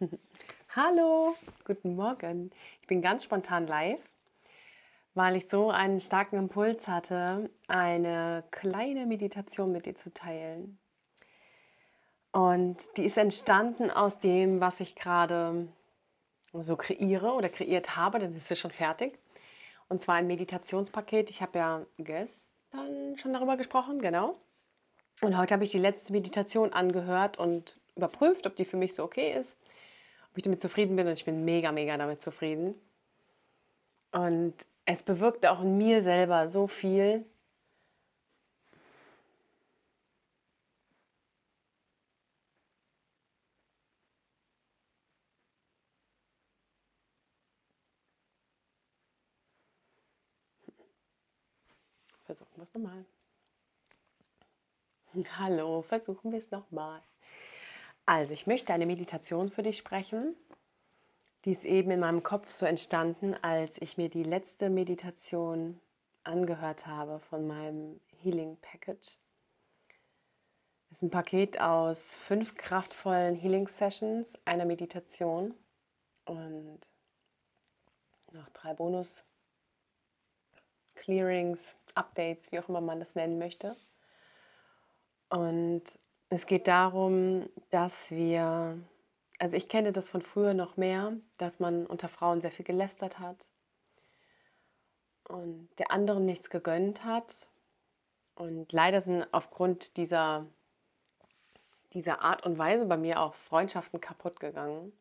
Hallo, guten Morgen. Ich bin ganz spontan live, weil ich so einen starken Impuls hatte, eine kleine Meditation mit dir zu teilen. Und die ist entstanden aus dem, was ich gerade so kreiere oder kreiert habe, dann ist es schon fertig. Und zwar ein Meditationspaket. Ich habe ja gestern schon darüber gesprochen, genau. Und heute habe ich die letzte Meditation angehört und überprüft, ob die für mich so okay ist, ob ich damit zufrieden bin. Und ich bin mega, mega damit zufrieden. Und es bewirkt auch in mir selber so viel. Versuchen wir es nochmal. Hallo, versuchen wir es nochmal. Also, ich möchte eine Meditation für dich sprechen. Die ist eben in meinem Kopf so entstanden, als ich mir die letzte Meditation angehört habe von meinem Healing Package. Es ist ein Paket aus 5 kraftvollen Healing Sessions, einer Meditation und noch 3 Bonus Clearings, Updates, wie auch immer man das nennen möchte. Und es geht darum, dass also ich kenne das von früher noch mehr, dass man unter Frauen sehr viel gelästert hat und der anderen nichts gegönnt hat. Und leider sind aufgrund dieser Art und Weise bei mir auch Freundschaften kaputt gegangen.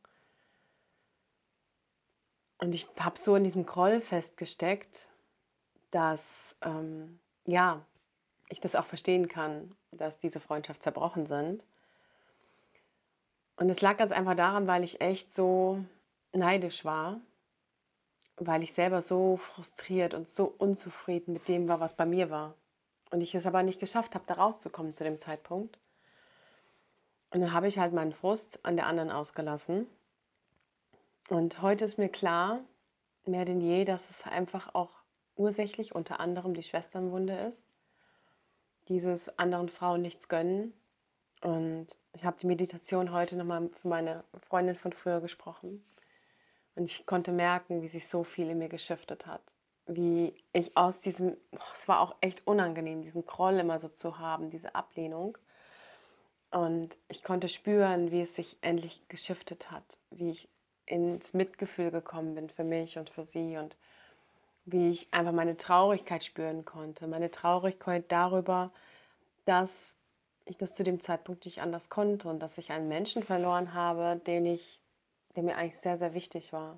Und ich habe so in diesem Groll festgesteckt, dass ja, ich das auch verstehen kann, dass diese Freundschaften zerbrochen sind. Und es lag ganz einfach daran, weil ich echt so neidisch war, weil ich selber so frustriert und so unzufrieden mit dem war, was bei mir war. Und ich es aber nicht geschafft habe, da rauszukommen zu dem Zeitpunkt. Und dann habe ich halt meinen Frust an der anderen ausgelassen. Und heute ist mir klar, mehr denn je, dass es einfach auch ursächlich unter anderem die Schwesternwunde ist. Dieses anderen Frauen nichts gönnen. Und ich habe die Meditation heute nochmal für meine Freundin von früher gesprochen. Und ich konnte merken, wie sich so viel in mir geschiftet hat. Wie ich aus es war auch echt unangenehm, diesen Groll immer so zu haben, diese Ablehnung. Und ich konnte spüren, wie es sich endlich geschiftet hat, wie ich ins Mitgefühl gekommen bin für mich und für sie und wie ich einfach meine Traurigkeit spüren konnte. Meine Traurigkeit darüber, dass ich das zu dem Zeitpunkt nicht anders konnte und dass ich einen Menschen verloren habe, der mir eigentlich sehr, sehr wichtig war.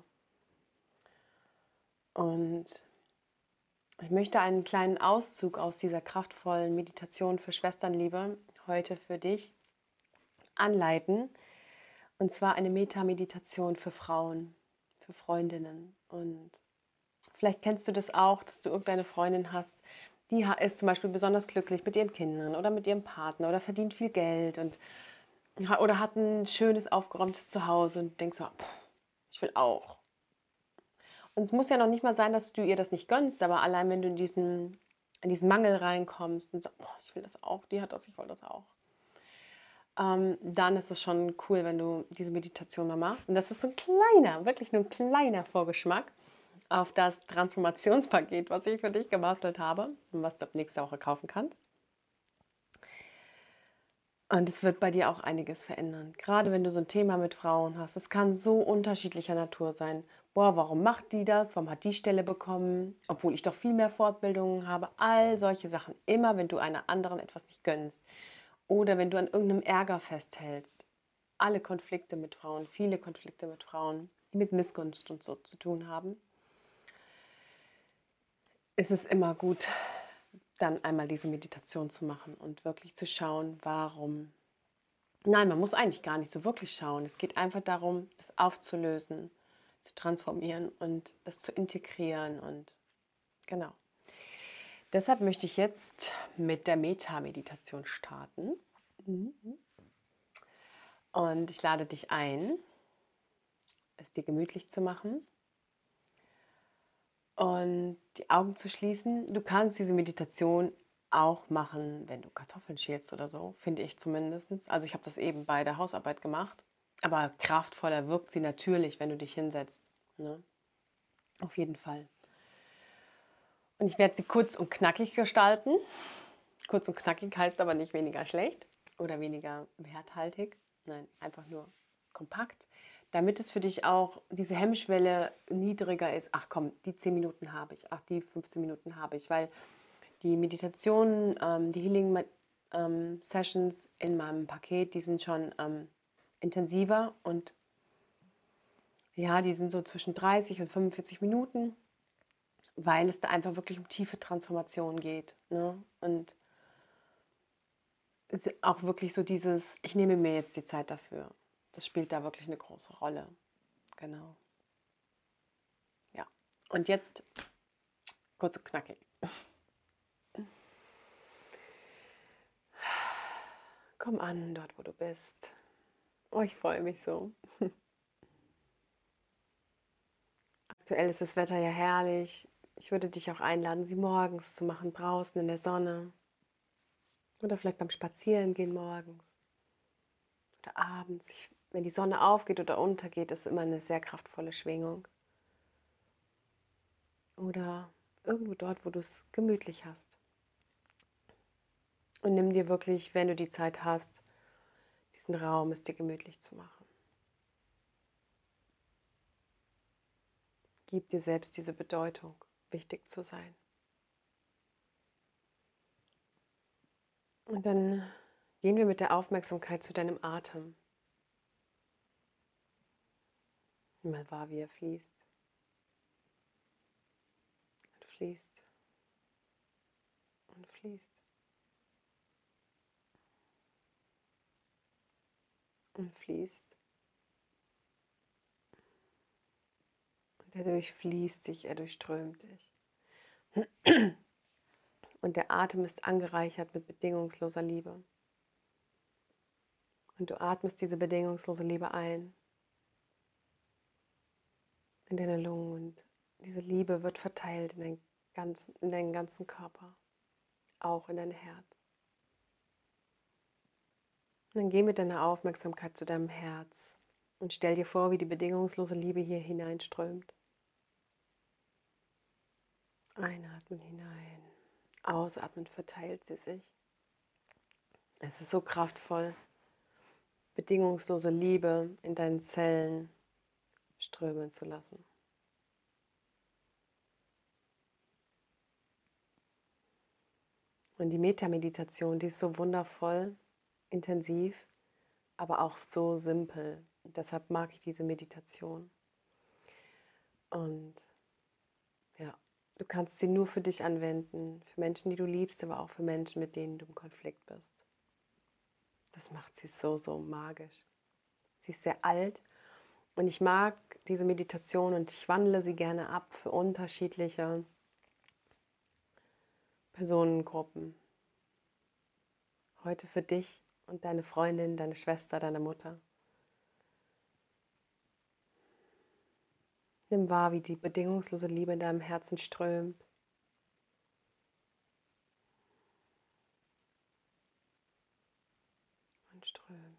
Und ich möchte einen kleinen Auszug aus dieser kraftvollen Meditation für Schwesternliebe heute für dich anleiten. Und zwar eine Metta-Meditation für Frauen, für Freundinnen. Und vielleicht kennst du das auch, dass du irgendeine Freundin hast, die ist zum Beispiel besonders glücklich mit ihren Kindern oder mit ihrem Partner oder verdient viel Geld oder hat ein schönes, aufgeräumtes Zuhause und denkst so, ich will auch. Und es muss ja noch nicht mal sein, dass du ihr das nicht gönnst, aber allein wenn du in diesen Mangel reinkommst und sagst, ich will das auch, die hat das, ich will das auch, dann ist es schon cool, wenn du diese Meditation mal machst. Und das ist so ein kleiner, wirklich nur ein kleiner Vorgeschmack auf das Transformationspaket, was ich für dich gebastelt habe und was du ab nächste Woche kaufen kannst. Und es wird bei dir auch einiges verändern. Gerade wenn du so ein Thema mit Frauen hast. Es kann so unterschiedlicher Natur sein. Boah, warum macht die das? Warum hat die Stelle bekommen? Obwohl ich doch viel mehr Fortbildungen habe. All solche Sachen. Immer wenn du einer anderen etwas nicht gönnst. Oder wenn du an irgendeinem Ärger festhältst. Alle Konflikte mit Frauen, viele Konflikte mit Frauen, die mit Missgunst und so zu tun haben, ist es immer gut, dann einmal diese Meditation zu machen und wirklich zu schauen, warum. Nein, man muss eigentlich gar nicht so wirklich schauen. Es geht einfach darum, das aufzulösen, zu transformieren und das zu integrieren und genau. Deshalb möchte ich jetzt mit der Metta-Meditation starten. Und ich lade dich ein, es dir gemütlich zu machen und die Augen zu schließen. Du kannst diese Meditation auch machen, wenn du Kartoffeln schälst oder so, finde ich zumindest. Also ich habe das eben bei der Hausarbeit gemacht. Aber kraftvoller wirkt sie natürlich, wenn du dich hinsetzt. Ne? Auf jeden Fall. Und ich werde sie kurz und knackig gestalten. Kurz und knackig heißt aber nicht weniger schlecht oder weniger werthaltig. Nein, einfach nur kompakt. Damit es für dich auch diese Hemmschwelle niedriger ist. Ach komm, die 10 Minuten habe ich. Ach, die 15 Minuten habe ich. Weil die Meditationen, die Healing-Sessions in meinem Paket, die sind schon intensiver und ja, die sind so zwischen 30 und 45 Minuten, weil es da einfach wirklich um tiefe Transformation geht. Ne? Und es ist auch wirklich so dieses, ich nehme mir jetzt die Zeit dafür. Das spielt da wirklich eine große Rolle. Genau. Ja. Und jetzt kurz und knackig. Komm an, dort wo du bist. Oh, ich freue mich so. Aktuell ist das Wetter ja herrlich. Ich würde dich auch einladen, sie morgens zu machen, draußen in der Sonne. Oder vielleicht beim Spazierengehen morgens. Oder abends. Wenn die Sonne aufgeht oder untergeht, ist immer eine sehr kraftvolle Schwingung. Oder irgendwo dort, wo du es gemütlich hast. Und nimm dir wirklich, wenn du die Zeit hast, diesen Raum, es dir gemütlich zu machen. Gib dir selbst diese Bedeutung, wichtig zu sein. Und dann gehen wir mit der Aufmerksamkeit zu deinem Atem. Nimm mal wahr, wie er fließt. Und fließt. Und fließt. Und fließt. Und er durchfließt dich, er durchströmt dich. Und der Atem ist angereichert mit bedingungsloser Liebe. Und du atmest diese bedingungslose Liebe ein in deine Lungen und diese Liebe wird verteilt in deinen ganzen Körper, auch in dein Herz. Und dann geh mit deiner Aufmerksamkeit zu deinem Herz und stell dir vor, wie die bedingungslose Liebe hier hineinströmt. Einatmen hinein, ausatmen verteilt sie sich. Es ist so kraftvoll, bedingungslose Liebe in deinen Zellen strömen zu lassen. Und die Metta-Meditation, die ist so wundervoll, intensiv, aber auch so simpel. Und deshalb mag ich diese Meditation. Und ja, du kannst sie nur für dich anwenden, für Menschen, die du liebst, aber auch für Menschen, mit denen du im Konflikt bist. Das macht sie so, so magisch. Sie ist sehr alt und ich mag diese Meditation und ich wandle sie gerne ab für unterschiedliche Personengruppen. Heute für dich und deine Freundin, deine Schwester, deine Mutter. Nimm wahr, wie die bedingungslose Liebe in deinem Herzen strömt. Und strömt.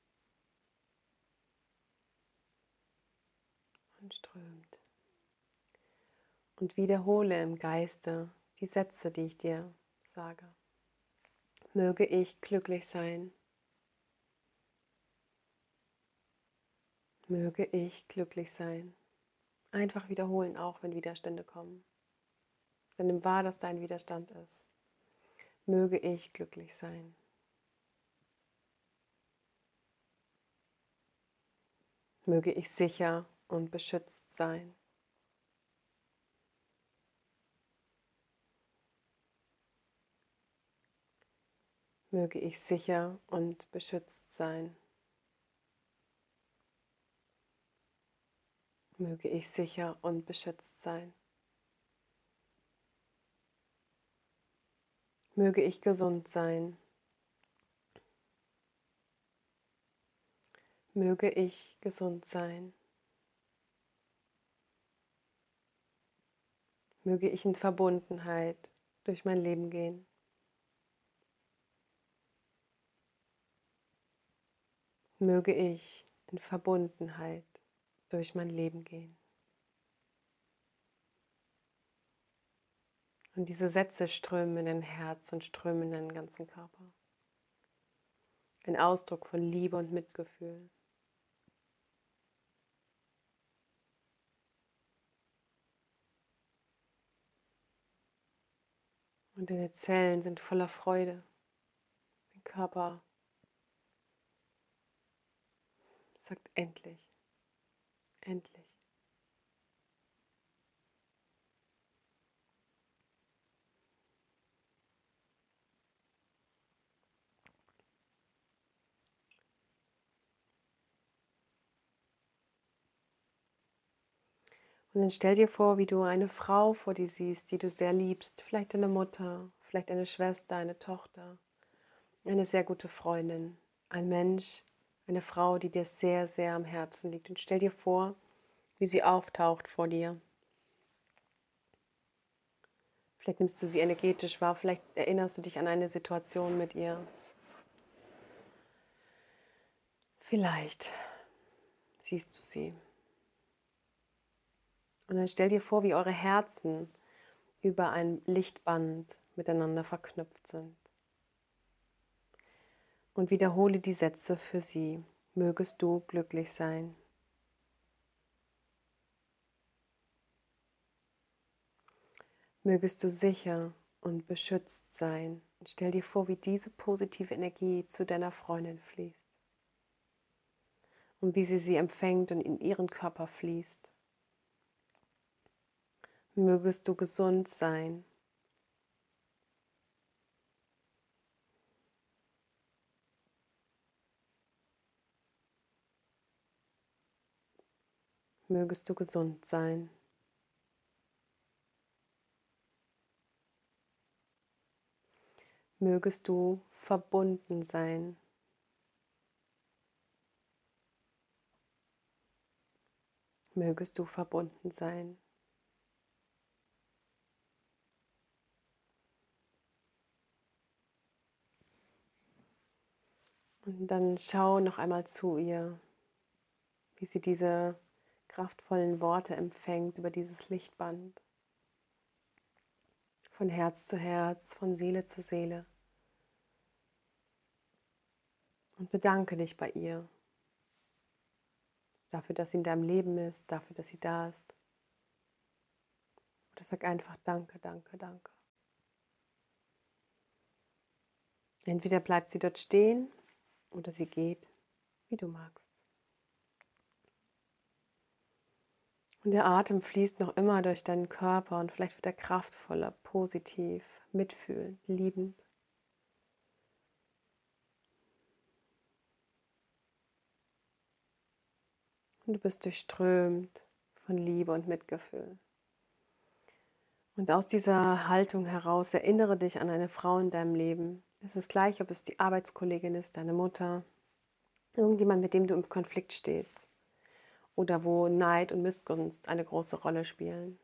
Und strömt. Und wiederhole im Geiste die Sätze, die ich dir sage. Möge ich glücklich sein. Möge ich glücklich sein. Einfach wiederholen, auch wenn Widerstände kommen. Denn nimm wahr, dass dein Widerstand ist. Möge ich glücklich sein. Möge ich sicher und beschützt sein. Möge ich sicher und beschützt sein. Möge ich sicher und beschützt sein. Möge ich gesund sein. Möge ich gesund sein. Möge ich in Verbundenheit durch mein Leben gehen. Möge ich in Verbundenheit durch mein Leben gehen. Und diese Sätze strömen in dein Herz und strömen in deinen ganzen Körper. Ein Ausdruck von Liebe und Mitgefühl. Und deine Zellen sind voller Freude. Dein Körper sagt endlich, endlich. Und dann stell dir vor, wie du eine Frau vor dir siehst, die du sehr liebst. Vielleicht eine Mutter, vielleicht eine Schwester, eine Tochter, eine sehr gute Freundin, ein Mensch, eine Frau, die dir sehr, sehr am Herzen liegt. Und stell dir vor, wie sie auftaucht vor dir. Vielleicht nimmst du sie energetisch wahr, vielleicht erinnerst du dich an eine Situation mit ihr. Vielleicht siehst du sie. Und dann stell dir vor, wie eure Herzen über ein Lichtband miteinander verknüpft sind. Und wiederhole die Sätze für sie. Mögest du glücklich sein. Mögest du sicher und beschützt sein. Und stell dir vor, wie diese positive Energie zu deiner Freundin fließt. Und wie sie empfängt und in ihren Körper fließt. Mögest du gesund sein. Mögest du gesund sein. Mögest du verbunden sein. Mögest du verbunden sein. Und dann schau noch einmal zu ihr, wie sie diese kraftvollen Worte empfängt über dieses Lichtband. Von Herz zu Herz, von Seele zu Seele. Und bedanke dich bei ihr. Dafür, dass sie in deinem Leben ist, dafür, dass sie da ist. Oder sag einfach Danke, danke, danke. Entweder bleibt sie dort stehen oder sie geht, wie du magst. Und der Atem fließt noch immer durch deinen Körper und vielleicht wird er kraftvoller, positiv, mitfühlend, liebend. Und du bist durchströmt von Liebe und Mitgefühl. Und aus dieser Haltung heraus erinnere dich an eine Frau in deinem Leben. Es ist gleich, ob es die Arbeitskollegin ist, deine Mutter, irgendjemand, mit dem du im Konflikt stehst oder wo Neid und Missgunst eine große Rolle spielen.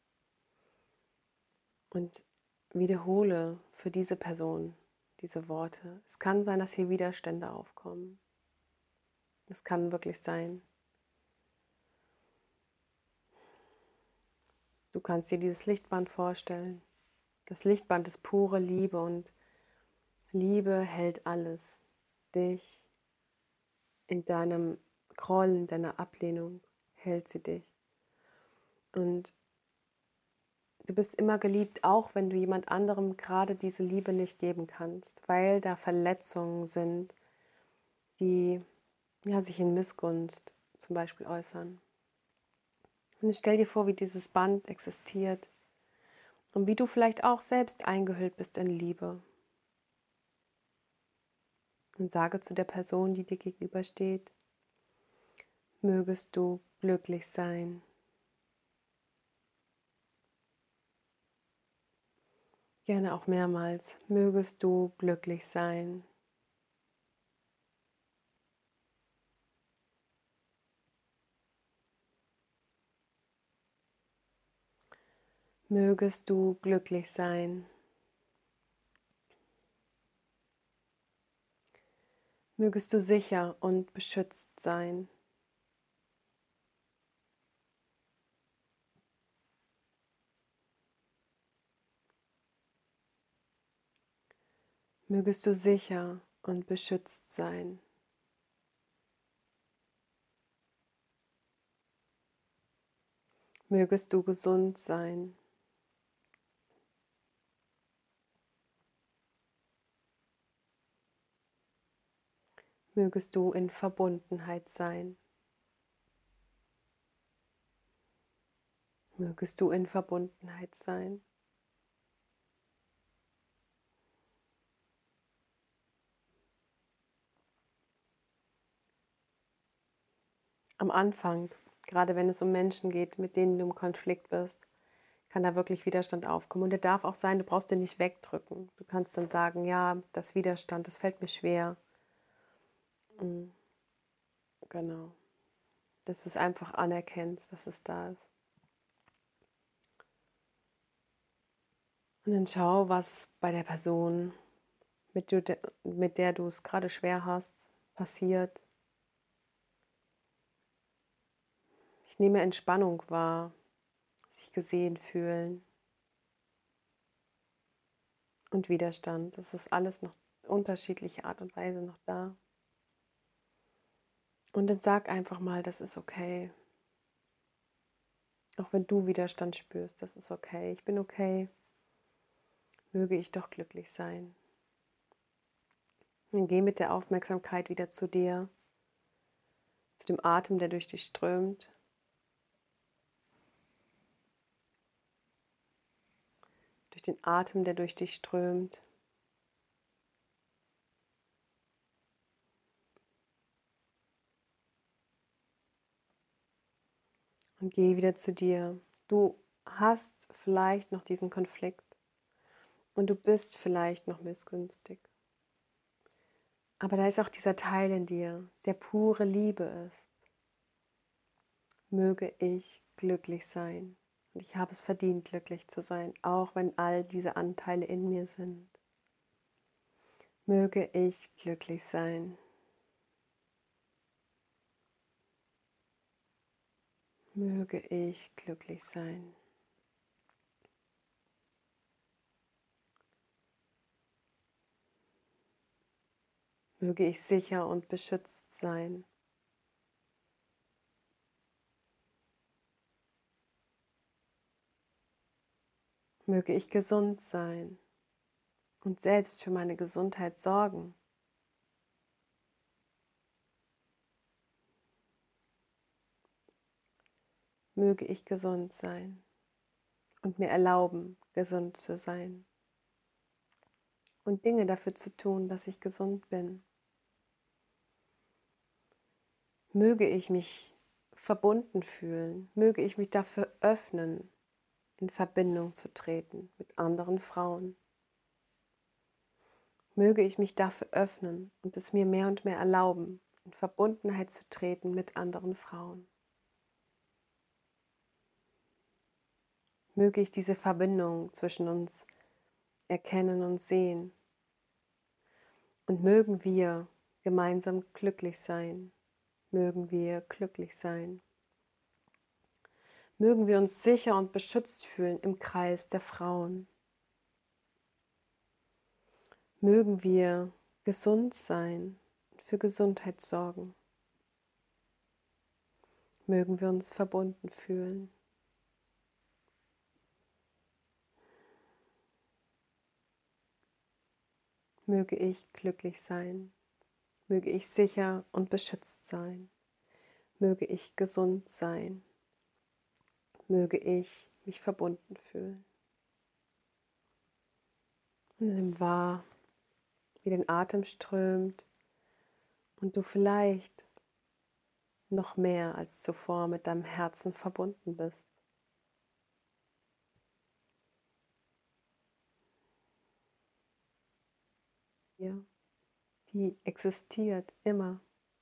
Und wiederhole für diese Person diese Worte. Es kann sein, dass hier Widerstände aufkommen. Es kann wirklich sein. Du kannst dir dieses Lichtband vorstellen. Das Lichtband ist pure Liebe und Liebe hält alles. Dich in deinem Groll, in deiner Ablehnung hält sie dich. Und du bist immer geliebt, auch wenn du jemand anderem gerade diese Liebe nicht geben kannst, weil da Verletzungen sind, die sich in Missgunst zum Beispiel äußern. Und stell dir vor, wie dieses Band existiert und wie du vielleicht auch selbst eingehüllt bist in Liebe. Und sage zu der Person, die dir gegenübersteht, mögest du glücklich sein. Gerne auch mehrmals, mögest du glücklich sein. Mögest du glücklich sein. Mögest du sicher und beschützt sein. Mögest du sicher und beschützt sein. Mögest du gesund sein. Mögest du in Verbundenheit sein. Mögest du in Verbundenheit sein. Am Anfang, gerade wenn es um Menschen geht, mit denen du im Konflikt bist, kann da wirklich Widerstand aufkommen. Und der darf auch sein, du brauchst den nicht wegdrücken. Du kannst dann sagen, ja, das Widerstand, das fällt mir schwer. Genau. Dass du es einfach anerkennst, dass es da ist. Und dann schau, was bei der Person, mit der du es gerade schwer hast, passiert. Ich nehme Entspannung wahr, sich gesehen fühlen und Widerstand. Das ist alles noch unterschiedliche Art und Weise noch da. Und dann sag einfach mal, das ist okay. Auch wenn du Widerstand spürst, das ist okay. Ich bin okay. Möge ich doch glücklich sein. Dann geh mit der Aufmerksamkeit wieder zu dir, zu dem Atem, der durch dich strömt. Durch den Atem, der durch dich strömt. Und geh wieder zu dir. Du hast vielleicht noch diesen Konflikt und du bist vielleicht noch missgünstig. Aber da ist auch dieser Teil in dir, der pure Liebe ist. Möge ich glücklich sein. Und ich habe es verdient, glücklich zu sein, auch wenn all diese Anteile in mir sind. Möge ich glücklich sein. Möge ich glücklich sein. Möge ich sicher und beschützt sein. Möge ich gesund sein und selbst für meine Gesundheit sorgen. Möge ich gesund sein und mir erlauben, gesund zu sein. Und Dinge dafür zu tun, dass ich gesund bin. Möge ich mich verbunden fühlen, möge ich mich dafür öffnen, in Verbindung zu treten mit anderen Frauen. Möge ich mich dafür öffnen und es mir mehr und mehr erlauben, in Verbundenheit zu treten mit anderen Frauen. Möge ich diese Verbindung zwischen uns erkennen und sehen. Und mögen wir gemeinsam glücklich sein. Mögen wir glücklich sein. Mögen wir uns sicher und beschützt fühlen im Kreis der Frauen. Mögen wir gesund sein und für Gesundheit sorgen. Mögen wir uns verbunden fühlen. Möge ich glücklich sein. Möge ich sicher und beschützt sein. Möge ich gesund sein. Möge ich mich verbunden fühlen. Und nimm wahr, wie dein Atem strömt und du vielleicht noch mehr als zuvor mit deinem Herzen verbunden bist. Ja, die existiert immer.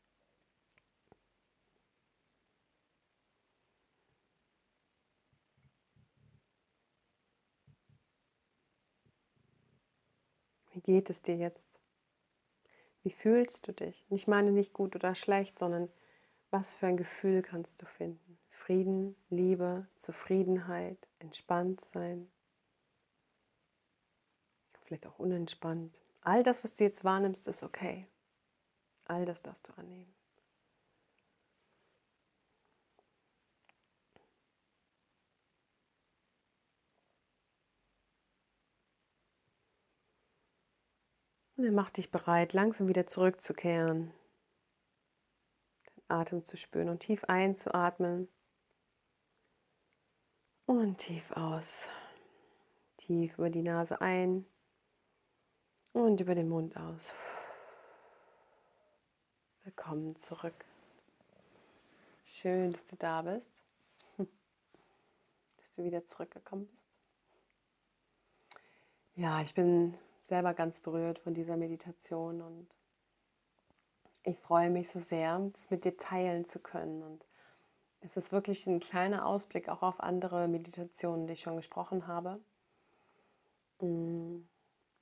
Wie geht es dir jetzt? Wie fühlst du dich? Und ich meine nicht gut oder schlecht, sondern was für ein Gefühl kannst du finden? Frieden, Liebe, Zufriedenheit, entspannt sein. Vielleicht auch unentspannt, All das, was du jetzt wahrnimmst, ist okay. All das darfst du annehmen. Und dann mach dich bereit, langsam wieder zurückzukehren, den Atem zu spüren und tief einzuatmen und tief aus. Tief über die Nase ein und über den Mund aus. Willkommen zurück. Schön, dass du da bist, dass du wieder zurückgekommen bist. Ja, ich bin selber ganz berührt von dieser Meditation und ich freue mich so sehr, das mit dir teilen zu können. Und es ist wirklich ein kleiner Ausblick auch auf andere Meditationen, die ich schon gesprochen habe. Und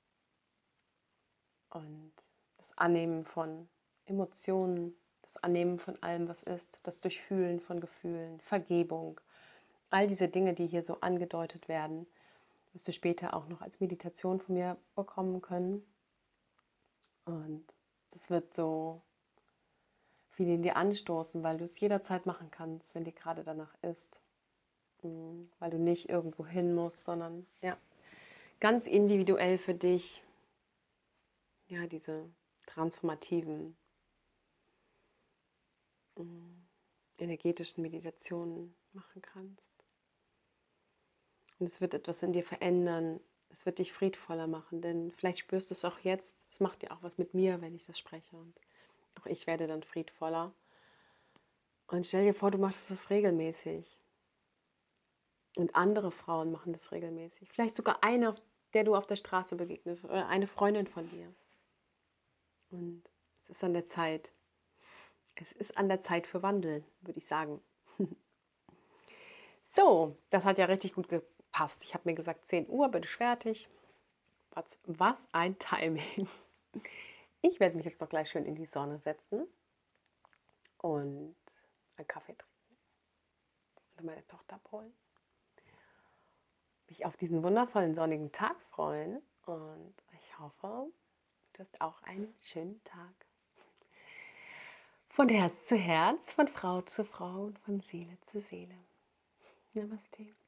das Annehmen von Emotionen, das Annehmen von allem, was ist, das Durchfühlen von Gefühlen, Vergebung, all diese Dinge, die hier so angedeutet werden, wirst du später auch noch als Meditation von mir bekommen können. Und das wird so viel in dir anstoßen, weil du es jederzeit machen kannst, wenn dir gerade danach ist. Weil du nicht irgendwo hin musst, sondern ja, ganz individuell für dich ja, diese transformativen, energetischen Meditationen machen kannst. Und es wird etwas in dir verändern, es wird dich friedvoller machen, denn vielleicht spürst du es auch jetzt, es macht ja auch was mit mir, wenn ich das spreche und auch ich werde dann friedvoller. Und stell dir vor, du machst das regelmäßig und andere Frauen machen das regelmäßig. Vielleicht sogar eine, der du auf der Straße begegnest oder eine Freundin von dir. Und es ist an der Zeit. Es ist an der Zeit für Wandel, würde ich sagen. So, das hat ja richtig gut gepasst. Ich habe mir gesagt, 10 Uhr bin ich fertig. Was ein Timing. Ich werde mich jetzt noch gleich schön in die Sonne setzen und einen Kaffee trinken und meine Tochter abholen. Mich auf diesen wundervollen sonnigen Tag freuen und ich hoffe, du hast auch einen schönen Tag. Von Herz zu Herz, von Frau zu Frau und von Seele zu Seele. Namaste.